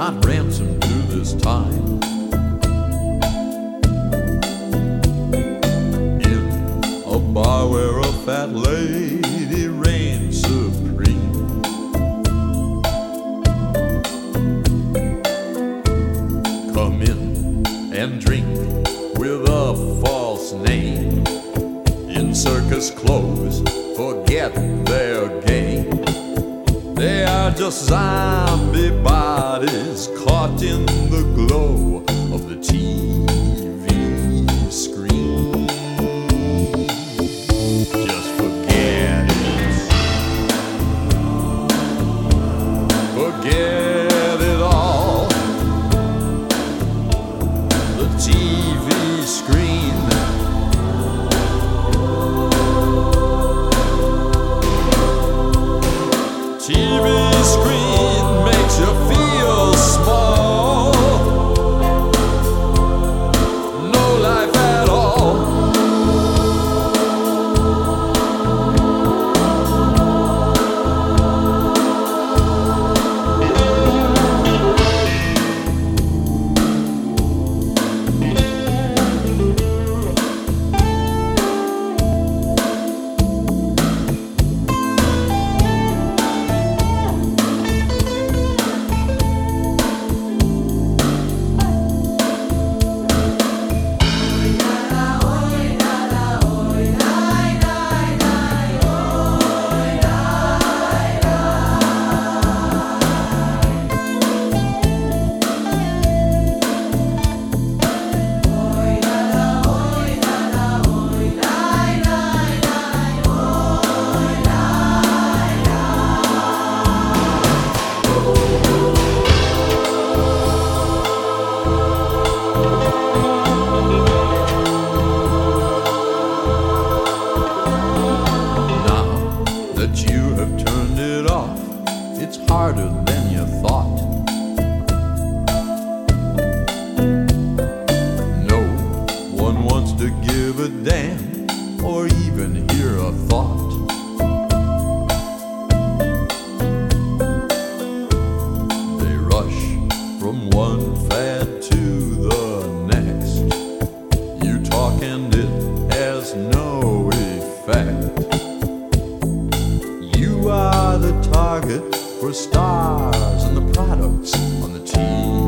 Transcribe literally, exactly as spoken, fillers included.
not ransom to this time. In a bar where a fat lady reigns supreme, come in and drink with a false name. In circus clothes, forget their game. They are just zombie bodies caught in the glow of the T V screen. Just forget it. Forget it all. The T V screen. T V screen makes you feel small. No life at all. You have turned it off. It's harder than you thought. No one wants to give a damn or even hear a thought. They rush from one fad to the next. You talk and it has no effect. You are the target for stars and the products on the T V.